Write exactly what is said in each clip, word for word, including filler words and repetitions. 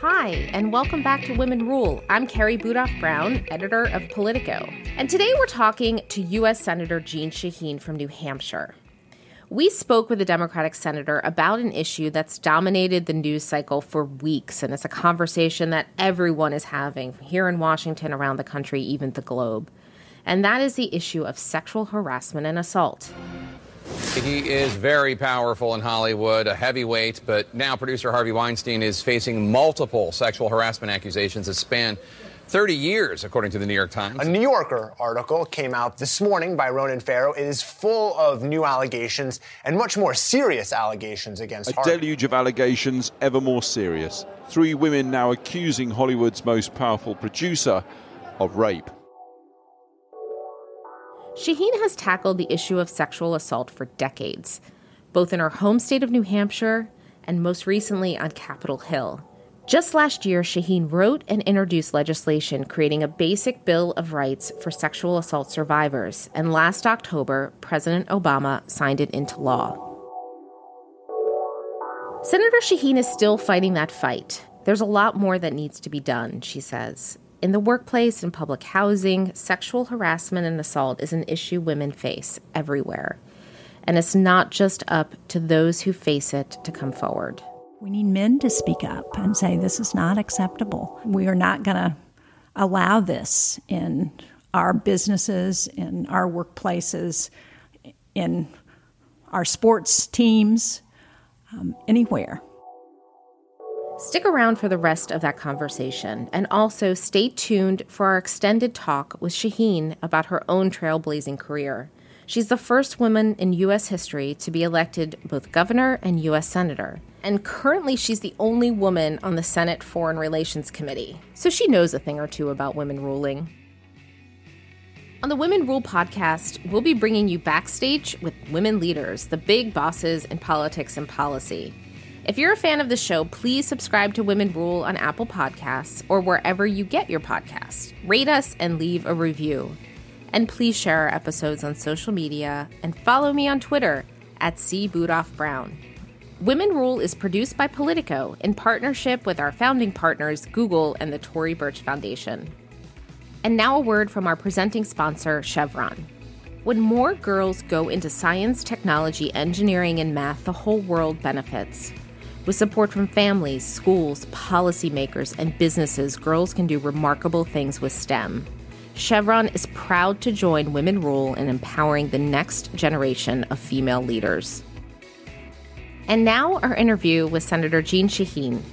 Hi, and welcome back to Women Rule. I'm Carrie Budoff-Brown, editor of Politico. And today we're talking to U S Senator Jeanne Shaheen from New Hampshire. We spoke with the Democratic senator about an issue that's dominated the news cycle for weeks, and it's a conversation that everyone is having here in Washington, around the country, even the globe. And that is the issue of sexual harassment and assault. He is very powerful in Hollywood, a heavyweight, but now producer Harvey Weinstein is facing multiple sexual harassment accusations that span thirty years, according to the New York Times. A New Yorker article came out this morning by Ronan Farrow. It is full of new allegations and much more serious allegations against Harvey. A deluge of allegations ever more serious. Three women now accusing Hollywood's most powerful producer of rape. Shaheen has tackled the issue of sexual assault for decades, both in her home state of New Hampshire and most recently on Capitol Hill. Just last year, Shaheen wrote and introduced legislation creating a basic Bill of Rights for sexual assault survivors, and last October, President Obama signed it into law. Senator Shaheen is still fighting that fight. There's a lot more that needs to be done, she says. In the workplace and public housing, sexual harassment and assault is an issue women face everywhere. And it's not just up to those who face it to come forward. We need men to speak up and say this is not acceptable. We are not going to allow this in our businesses, in our workplaces, in our sports teams, um, anywhere. Stick around for the rest of that conversation, and also stay tuned for our extended talk with Shaheen about her own trailblazing career. She's the first woman in U S history to be elected both governor and U S senator. And currently she's the only woman on the Senate Foreign Relations Committee. So she knows a thing or two about women ruling. On the Women Rule podcast, we'll be bringing you backstage with women leaders, the big bosses in politics and policy. If you're a fan of the show, please subscribe to Women Rule on Apple Podcasts or wherever you get your podcasts. Rate us and leave a review. And please share our episodes on social media and follow me on Twitter at C Budoff Brown. Women Rule is produced by Politico in partnership with our founding partners, Google and the Tory Burch Foundation. And now a word from our presenting sponsor, Chevron. When more girls go into science, technology, engineering, and math, the whole world benefits. With support from families, schools, policymakers, and businesses, girls can do remarkable things with STEM. Chevron is proud to join Women Rule in empowering the next generation of female leaders. And now our interview with Senator Jeanne Shaheen.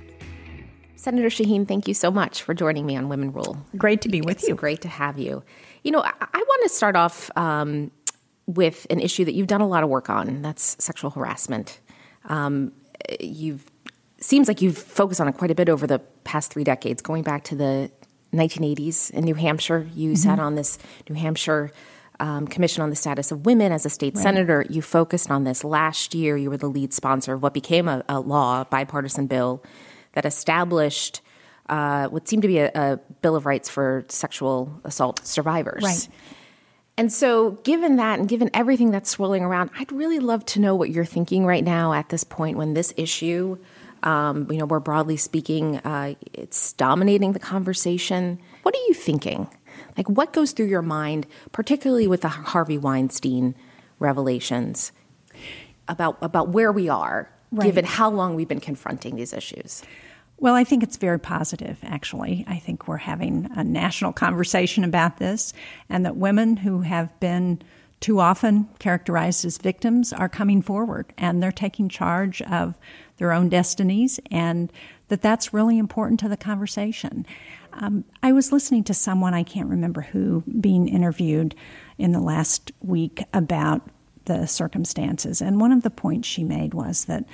Senator Shaheen, thank you so much for joining me on Women Rule. Great to be with it's you. Great to have you. You know, I, I want to start off um, with an issue that you've done a lot of work on. That's sexual harassment. Um, you've seems like you've focused on it quite a bit over the past three decades, going back to the nineteen eighties in New Hampshire. You mm-hmm. sat on this New Hampshire um, Commission on the Status of Women as a state right. senator. You focused on this. Last year, you were the lead sponsor of what became a, a law, a bipartisan bill, that established uh, what seemed to be a, a Bill of Rights for sexual assault survivors. Right. And so given that and given everything that's swirling around, I'd really love to know what you're thinking right now at this point when this issue, um, you know, more broadly speaking, uh, it's dominating the conversation. What are you thinking? Like, what goes through your mind, particularly with the Harvey Weinstein revelations, about, about where we are, right. given how long we've been confronting these issues? Well, I think it's very positive, actually. I think we're having a national conversation about this, and that women who have been too often characterized as victims are coming forward, and they're taking charge of their own destinies, and that that's really important to the conversation. Um, I was listening to someone, I can't remember who, being interviewed in the last week about the circumstances, and one of the points she made was that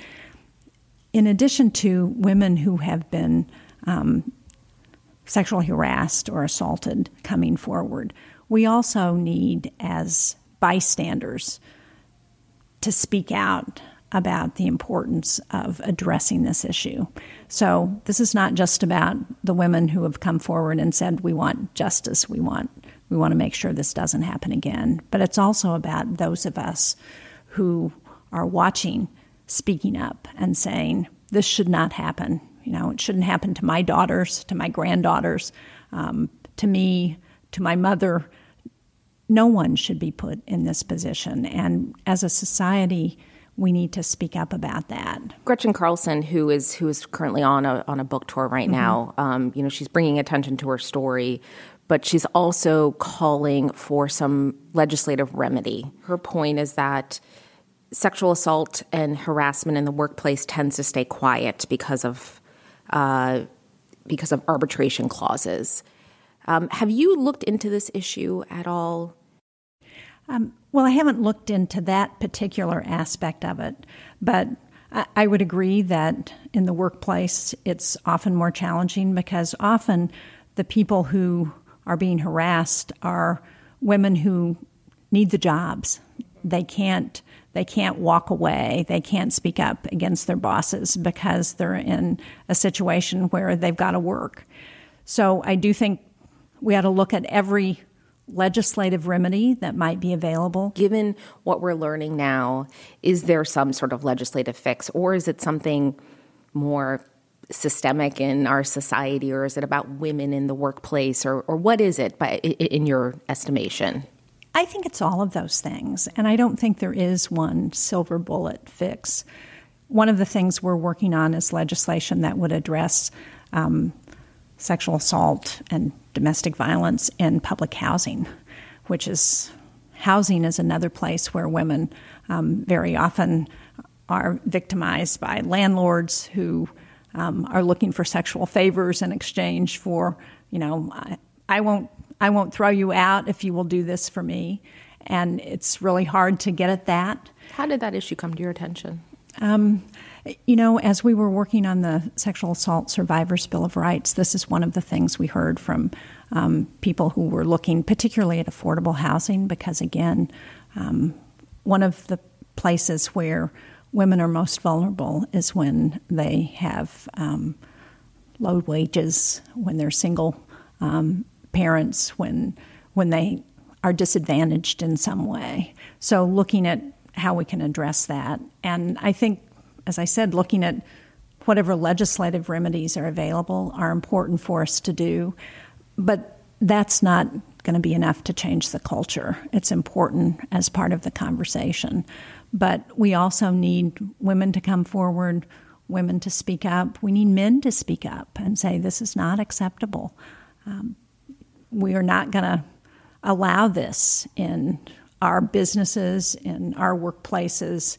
in addition to women who have been um, sexually harassed or assaulted coming forward, we also need, as bystanders, to speak out about the importance of addressing this issue. So this is not just about the women who have come forward and said, we want justice, we want we want to make sure this doesn't happen again, but it's also about those of us who are watching, speaking up and saying, this should not happen. You know, it shouldn't happen to my daughters, to my granddaughters, um, to me, to my mother. No one should be put in this position. And as a society, we need to speak up about that. Gretchen Carlson, who is who is currently on a on a book tour right mm-hmm. now, um, you know, she's bringing attention to her story, but she's also calling for some legislative remedy. Her point is that sexual assault and harassment in the workplace tends to stay quiet because of uh, because of arbitration clauses. Um, have you looked into this issue at all? Um, well, I haven't looked into that particular aspect of it, but I, I would agree that in the workplace it's often more challenging because often the people who are being harassed are women who need the jobs. They can't they can't walk away. They can't speak up against their bosses because they're in a situation where they've got to work. So I do think we ought to look at every legislative remedy that might be available. Given what we're learning now, is there some sort of legislative fix, or is it something more systemic in our society, or is it about women in the workplace, or, or what is it by, in your estimation? I think it's all of those things, and I don't think there is one silver bullet fix. One of the things we're working on is legislation that would address um, sexual assault and domestic violence in public housing, which is housing is another place where women um, very often are victimized by landlords who um, are looking for sexual favors in exchange for, you know, I, I won't I won't throw you out if you will do this for me. And it's really hard to get at that. How did that issue come to your attention? Um, you know, as we were working on the Sexual Assault Survivors Bill of Rights, this is one of the things we heard from um, people who were looking particularly at affordable housing because, again, um, one of the places where women are most vulnerable is when they have um, low wages, when they're single um, parents, when when they are disadvantaged in some way. So looking at how we can address that. And I think, as I said, looking at whatever legislative remedies are available are important for us to do. But that's not going to be enough to change the culture. It's important as part of the conversation. But we also need women to come forward, women to speak up. We need men to speak up and say, this is not acceptable. Um, we are not going to allow this in our businesses, in our workplaces,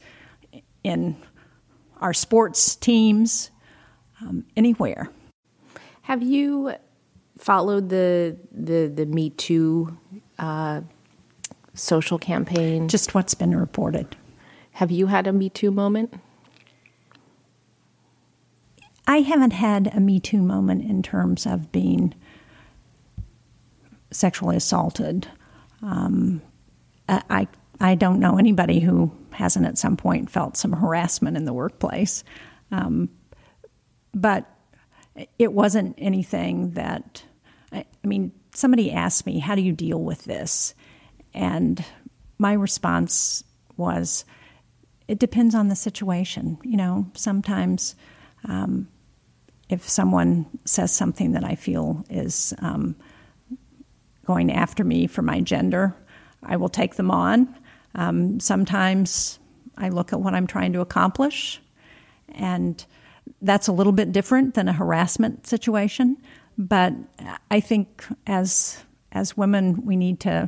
in our sports teams, um, anywhere. Have you followed the the, the Me Too uh, social campaign? Just what's been reported. Have you had a Me Too moment? I haven't had a Me Too moment in terms of being sexually assaulted. Um, I I don't know anybody who hasn't at some point felt some harassment in the workplace. Um, but it wasn't anything that, I, I mean, somebody asked me, how do you deal with this? And my response was, it depends on the situation. You know, sometimes um, if someone says something that I feel is um, going after me for my gender, I will take them on. Um, sometimes I look at what I'm trying to accomplish, and that's a little bit different than a harassment situation. But I think as as women, we need to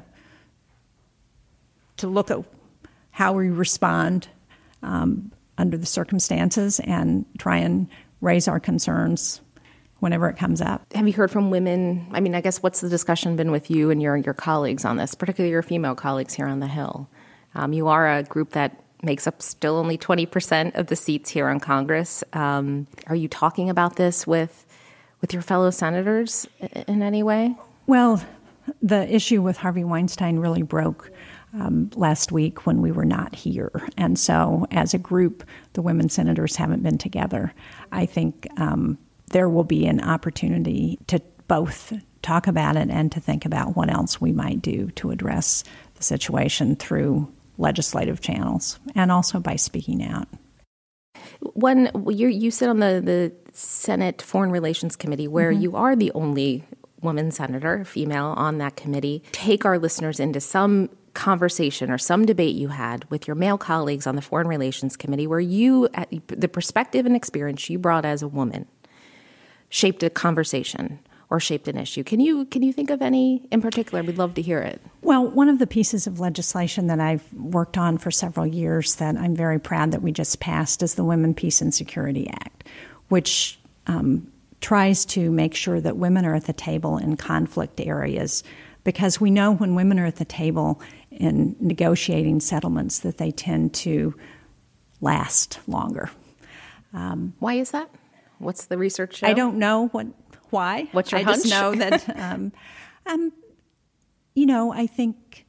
to look at how we respond um, under the circumstances and try and raise our concerns whenever it comes up. Have you heard from women? I mean, I guess what's the discussion been with you and your your colleagues on this, particularly your female colleagues here on the Hill? Um, you are a group that makes up still only twenty percent of the seats here in Congress. Um, are you talking about this with with your fellow senators in any way? Well, the issue with Harvey Weinstein really broke um, last week when we were not here. And so as a group, the women senators haven't been together. I think um, there will be an opportunity to both talk about it and to think about what else we might do to address the situation through legislative channels and also by speaking out. When you you sit on the, the Senate Foreign Relations Committee, where mm-hmm. you are the only woman senator, female, on that committee. Take our listeners into some conversation or some debate you had with your male colleagues on the Foreign Relations Committee where you, the perspective and experience you brought as a woman, shaped a conversation or shaped an issue. Can you can you think of any in particular? We'd love to hear it. Well, one of the pieces of legislation that I've worked on for several years that I'm very proud that we just passed is the Women, Peace, and Security Act, which um, tries to make sure that women are at the table in conflict areas, because we know when women are at the table in negotiating settlements that they tend to last longer. Um, Why is that? What's the research show? I don't know what why. What's your I hunch? just know that, um, um, you know, I think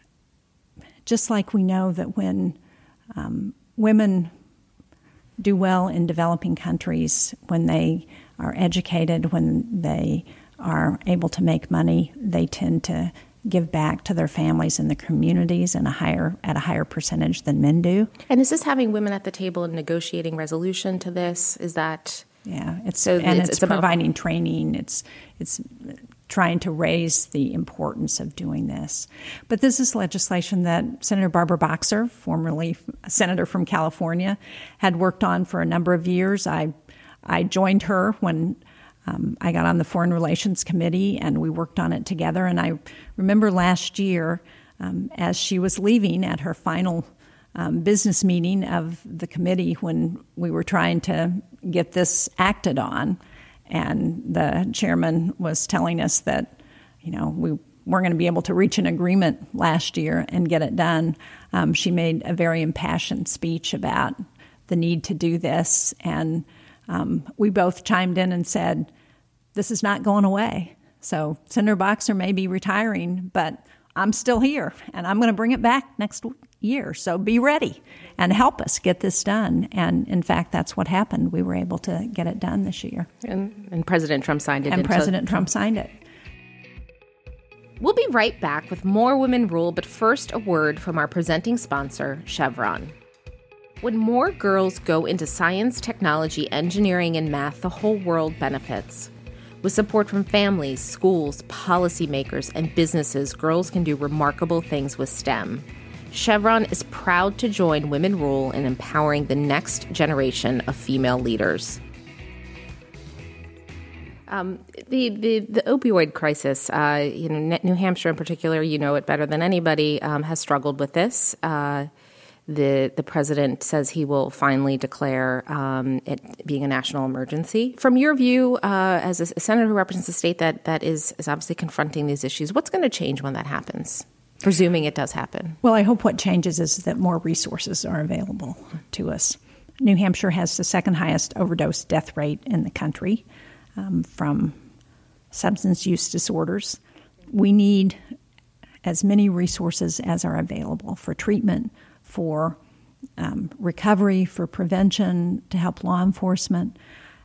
just like we know that when um, women do well in developing countries, when they are educated, when they are able to make money, they tend to give back to their families and their communities in a higher at a higher percentage than men do. And is this having women at the table and negotiating resolution to this? Is that yeah? It's so and it's, it's, it's providing about- training. It's it's trying to raise the importance of doing this. But this is legislation that Senator Barbara Boxer, formerly a senator from California, had worked on for a number of years. I I joined her when Um, I got on the Foreign Relations Committee, and we worked on it together. And I remember last year, um, as she was leaving at her final um, business meeting of the committee when we were trying to get this acted on, and the chairman was telling us that, you know, we weren't going to be able to reach an agreement last year and get it done. Um, she made a very impassioned speech about the need to do this, and Um, we both chimed in and said, this is not going away. So Senator Boxer may be retiring, but I'm still here, and I'm going to bring it back next year. So be ready and help us get this done. And, in fact, that's what happened. We were able to get it done this year. And, and President Trump signed it. And President Trump signed it. We'll be right back with more Women Rule, but first a word from our presenting sponsor, Chevron. When more girls go into science, technology, engineering, and math, the whole world benefits. With support from families, schools, policymakers, and businesses, girls can do remarkable things with STEM. Chevron is proud to join Women Rule in empowering the next generation of female leaders. Um, the, the, the opioid crisis, uh, you know, New Hampshire in particular, you know it better than anybody, um, has struggled with this. Uh, The the president says he will finally declare um, it being a national emergency. From your view, uh, as a, a senator who represents a state that, that is, is obviously confronting these issues, what's going to change when that happens, presuming it does happen? Well, I hope what changes is that more resources are available to us. New Hampshire has the second highest overdose death rate in the country um, from substance use disorders. We need as many resources as are available for treatment, for um, recovery, for prevention, to help law enforcement.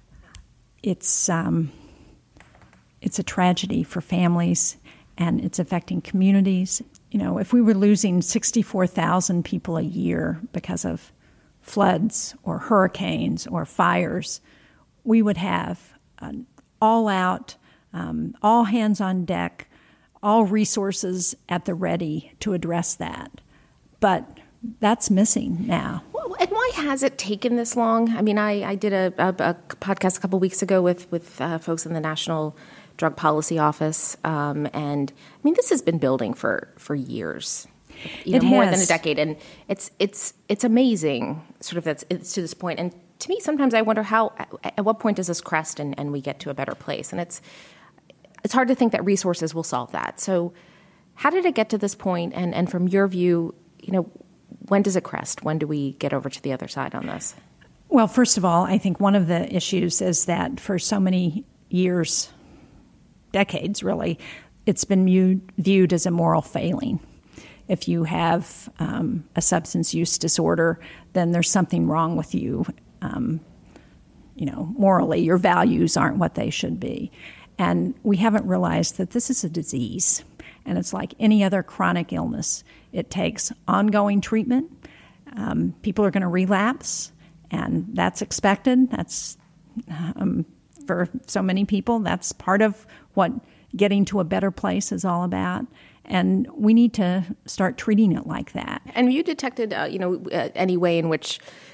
It's um, it's a tragedy for families, and it's affecting communities. You know, if we were losing sixty-four thousand people a year because of floods or hurricanes or fires, we would have an all-out, um, all hands on deck, all resources at the ready to address that. But that's missing now. Well, and why has it taken this long? I mean, I, I did a, a, a podcast a couple weeks ago with, with uh, folks in the National Drug Policy Office, um, and I mean, this has been building for, for years, you know, it more has. than a decade, and it's it's it's amazing, sort of that's it's to this point. And to me, sometimes I wonder how, at what point does this crest and, and we get to a better place? And it's it's hard to think that resources will solve that. So, how did it get to this point? And and from your view, you know, when does it crest? When do we get over to the other side on this? Well, first of all, I think one of the issues is that for so many years, decades really, it's been viewed, viewed as a moral failing. If you have um, a substance use disorder, then there's something wrong with you. Um, you know, morally, your values aren't what they should be. And we haven't realized that this is a disease. And it's like any other chronic illness. It takes ongoing treatment. Um, people are going to relapse, and that's expected. That's Um, for so many people, that's part of what getting to a better place is all about. And we need to start treating it like that. And you detected, uh, you know, uh, any way in which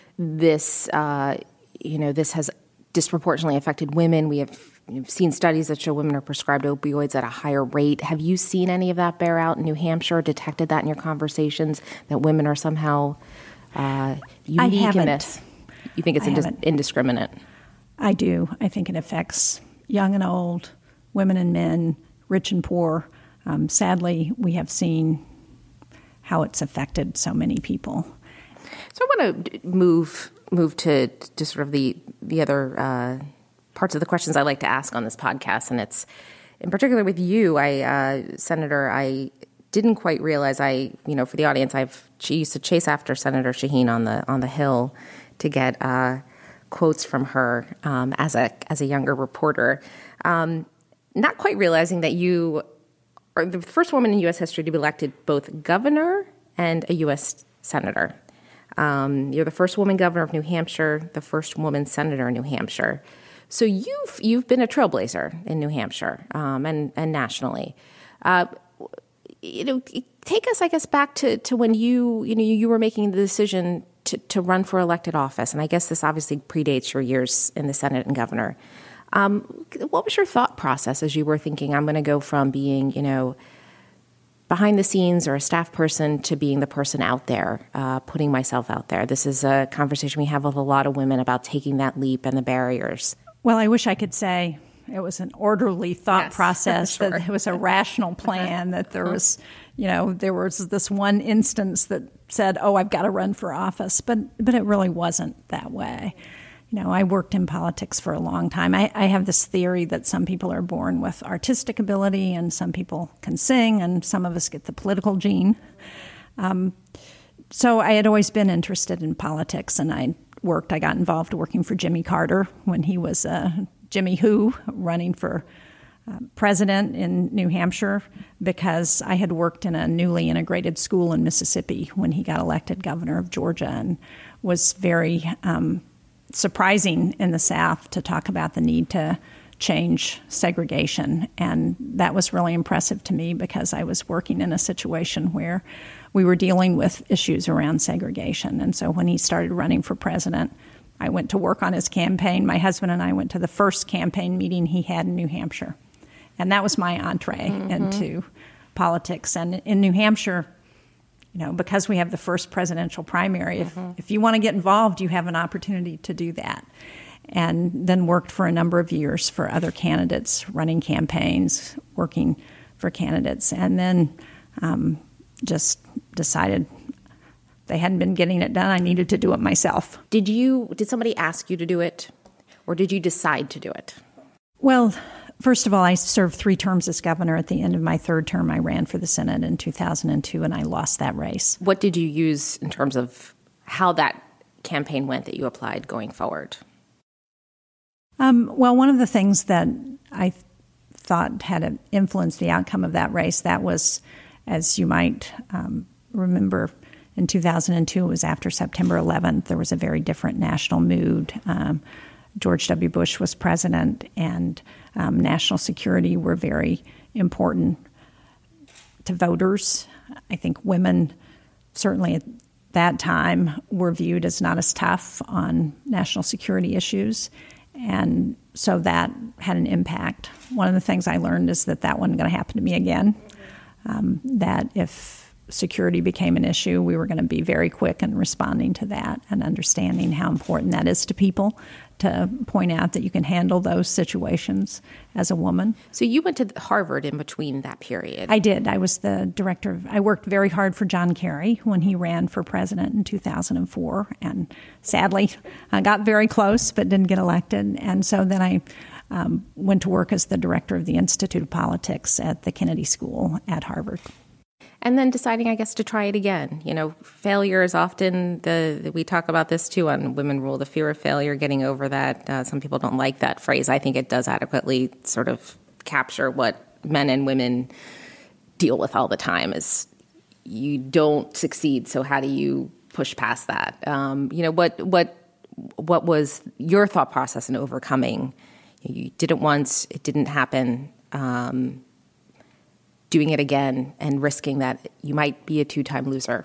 this, uh, you know, this has disproportionately affected women? We have you've seen studies that show women are prescribed opioids at a higher rate. Have you seen any of that bear out in New Hampshire, detected that in your conversations, that women are somehow uh, unique I haven't. in this? You think it's indis- indiscriminate? I do. I think it affects young and old, women and men, rich and poor. Um, sadly, we have seen how it's affected so many people. So I want to move move to, to sort of the the other uh, parts of the questions I like to ask on this podcast, and it's in particular with you, I uh, Senator. I didn't quite realize I, you know, for the audience, I've she used to chase after Senator Shaheen on the on the Hill to get uh, quotes from her um, as a as a younger reporter, um, not quite realizing that you are the first woman in U S history to be elected both governor and a U S senator. Um, you're the first woman governor of New Hampshire, the first woman senator in New Hampshire. So you've you've been a trailblazer in New Hampshire um, and and nationally. Uh, you know, take us, I guess, back to, to when you you know you were making the decision to, to run for elected office, and I guess this obviously predates your years in the Senate and governor. Um, what was your thought process as you were thinking, I'm going to go from being, you know, behind the scenes or a staff person to being the person out there, uh, putting myself out there? This is a conversation we have with a lot of women about taking that leap and the barriers. Well, I wish I could say it was an orderly thought yes, process, sure. that it was a rational plan, that there was, you know, there was this one instance that said, oh, I've got to run for office. But but it really wasn't that way. You know, I worked in politics for a long time. I, I have this theory that some people are born with artistic ability and some people can sing and some of us get the political gene. Um, so I had always been interested in politics, and I worked, I got involved working for Jimmy Carter when he was uh, Jimmy Who running for uh, president in New Hampshire, because I had worked in a newly integrated school in Mississippi when he got elected governor of Georgia, and was very um, surprising in the South to talk about the need to change segregation. And that was really impressive to me because I was working in a situation where we were dealing with issues around segregation. And so when he started running for president, I went to work on his campaign. My husband and I went to the first campaign meeting he had in New Hampshire. And that was my entree mm-hmm. into politics. And in New Hampshire, you know, because we have the first presidential primary, mm-hmm. if, if you want to get involved, you have an opportunity to do that. And then worked for a number of years for other candidates, running campaigns, working for candidates, and then um, just decided they hadn't been getting it done. I needed to do it myself. Did you? Did somebody ask you to do it, or did you decide to do it? Well, first of all, I served three terms as governor. At the end of my third term, I ran for the Senate in two thousand two, and I lost that race. What did you use in terms of how that campaign went that you applied going forward? Um, well, one of the things that I th- thought had influenced the outcome of that race, that was, as you might um, remember, in two thousand two, it was after September eleventh. There was a very different national mood. Um, George W. Bush was president, and um, national security were very important to voters. I think women, certainly at that time, were viewed as not as tough on national security issues. And so that had an impact. One of the things I learned is that that wasn't going to happen to me again, um, that if security became an issue, we were going to be very quick in responding to that and understanding how important that is to people, to point out that you can handle those situations as a woman. So you went to Harvard in between that period. I did. I was the director of, I worked very hard for John Kerry when he ran for president in two thousand four, and sadly I got very close but didn't get elected. And so then I um, went to work as the director of the Institute of Politics at the Kennedy School at Harvard. And then deciding, I guess, to try it again. You know, failure is often, the, the we talk about this too on Women Rule, the fear of failure, getting over that. Uh, some people don't like that phrase. I think it does adequately sort of capture what men and women deal with all the time is you don't succeed, so how do you push past that? Um, you know, what what what was your thought process in overcoming? You did it once, it didn't happen. Um, doing it again and risking that you might be a two-time loser.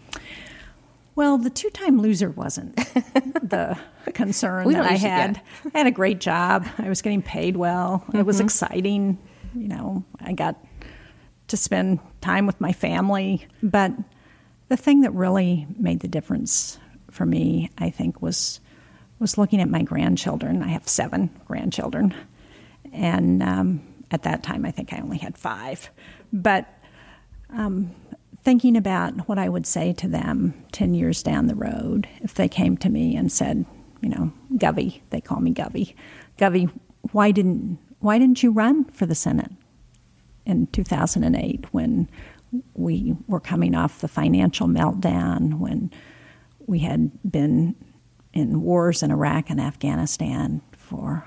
Well, the two-time loser wasn't the concern we that I had. Get. I had a great job. I was getting paid well. Mm-hmm. It was exciting. You know, I got to spend time with my family. But the thing that really made the difference for me, I think, was was looking at my grandchildren. I have seven grandchildren. And um, at that time, I think I only had five. But um, thinking about what I would say to them ten years down the road if they came to me and said, you know, Govey, they call me Govey, Govey, why didn't why didn't you run for the Senate in two thousand eight when we were coming off the financial meltdown, when we had been in wars in Iraq and Afghanistan for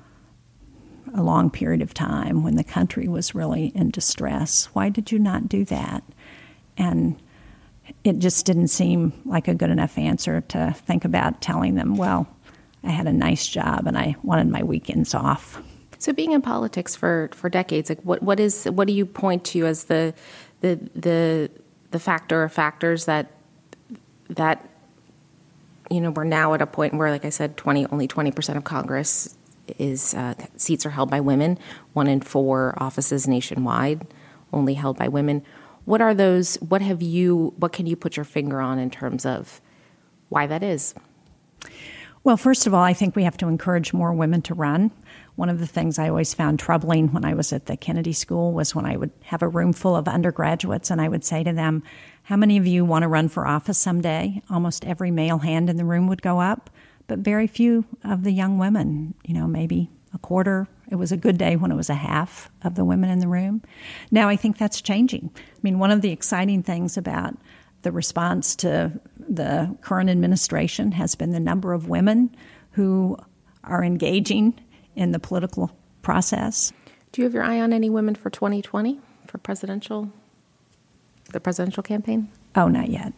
a long period of time, when the country was really in distress? Why did you not do that? And it just didn't seem like a good enough answer to think about telling them, well, I had a nice job and I wanted my weekends off. So being in politics for, for decades, like what, what is what do you point to as the the the the factor or factors that that you know we're now at a point where, like I said, twenty only twenty percent of Congress is uh, seats are held by women. One in four offices nationwide only held by women. What are those? What have you? What can you put your finger on in terms of why that is? Well, first of all, I think we have to encourage more women to run. One of the things I always found troubling when I was at the Kennedy School was when I would have a room full of undergraduates and I would say to them, how many of you want to run for office someday? Almost every male hand in the room would go up, but very few of the young women, you know, maybe a quarter. It was a good day when it was a half of the women in the room. Now I think that's changing. I mean, one of the exciting things about the response to the current administration has been the number of women who are engaging in the political process. Do you have your eye on any women for twenty twenty, for presidential, the presidential campaign? Oh, not yet.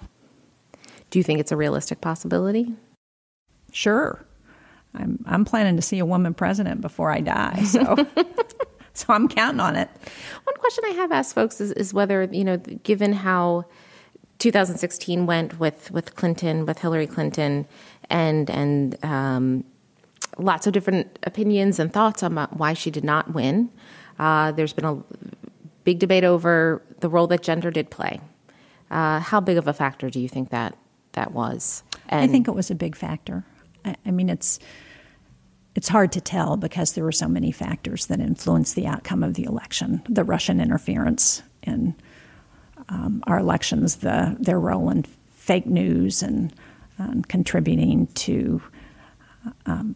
Do you think it's a realistic possibility? Sure. I'm I'm planning to see a woman president before I die, so so I'm counting on it. One question I have asked folks is, is whether, you know, given how two thousand sixteen went with, with Clinton, with Hillary Clinton, and and um, lots of different opinions and thoughts about why she did not win. Uh, there's been a big debate over the role that gender did play. Uh, how big of a factor do you think that that was? And I think it was a big factor. I, I mean, it's it's hard to tell because there were so many factors that influenced the outcome of the election. The Russian interference in um, our elections, the their role in fake news and um, contributing to um,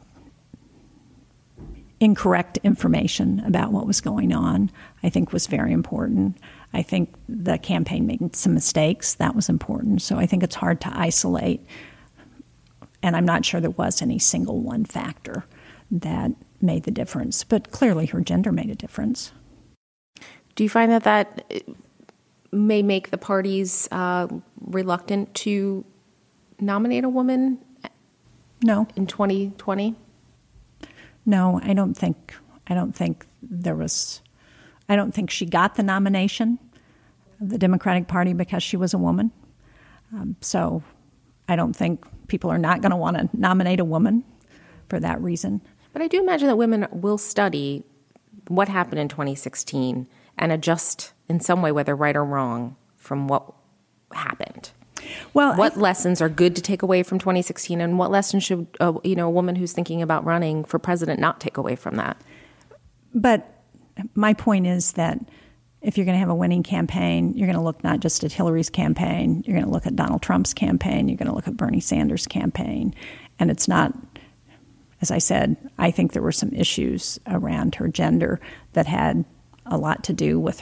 incorrect information about what was going on, I think was very important. I think the campaign made some mistakes. That was important. So I think it's hard to isolate. And I'm not sure there was any single one factor that made the difference. But clearly her gender made a difference. Do you find that that may make the parties uh, reluctant to nominate a woman? No. In twenty twenty? No, I don't think I don't think there was I don't think she got the nomination of the Democratic Party because she was a woman. Um, so I don't think people are not going to want to nominate a woman for that reason. But I do imagine that women will study what happened in twenty sixteen and adjust in some way, whether right or wrong, from what happened. Well, what I, lessons are good to take away from twenty sixteen, and what lessons should uh, you know a woman who's thinking about running for president not take away from that? But my point is that if you're going to have a winning campaign, you're going to look not just at Hillary's campaign, you're going to look at Donald Trump's campaign, you're going to look at Bernie Sanders' campaign. And it's not, as I said, I think there were some issues around her gender that had a lot to do with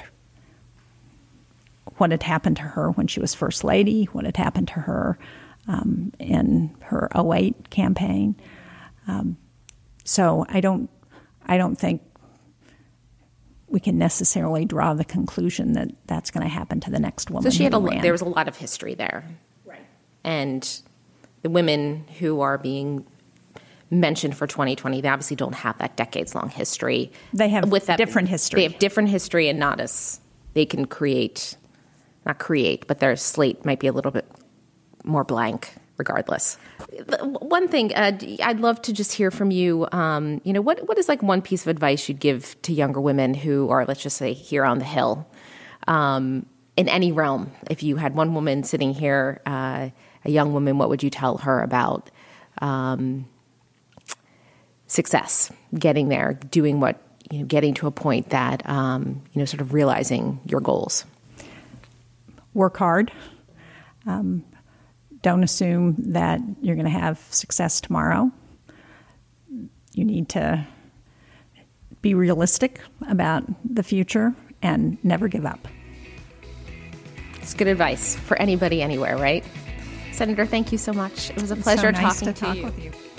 what had happened to her when she was First Lady, what had happened to her um, in her oh eight campaign. Um, so I don't, I don't think we can necessarily draw the conclusion that that's going to happen to the next woman. So she had a ran. there was a lot of history there, right? And the women who are being mentioned for twenty twenty, they obviously don't have that decades-long history. They have with that, different history. They have different history, and not as they can create, not create, but their slate might be a little bit more blank regardless. One thing, uh, I'd love to just hear from you, um, you know, what what is like one piece of advice you'd give to younger women who are, let's just say, here on the Hill, um, in any realm? If you had one woman sitting here, uh, a young woman, what would you tell her about um, success, getting there, doing what, you know, getting to a point that, um, you know, sort of realizing your goals? Work hard. Um, don't assume that you're going to have success tomorrow. You need to be realistic about the future and never give up. It's good advice for anybody, anywhere, right? Senator, thank you so much. It was a it's pleasure so nice talking to, to talk you. with you.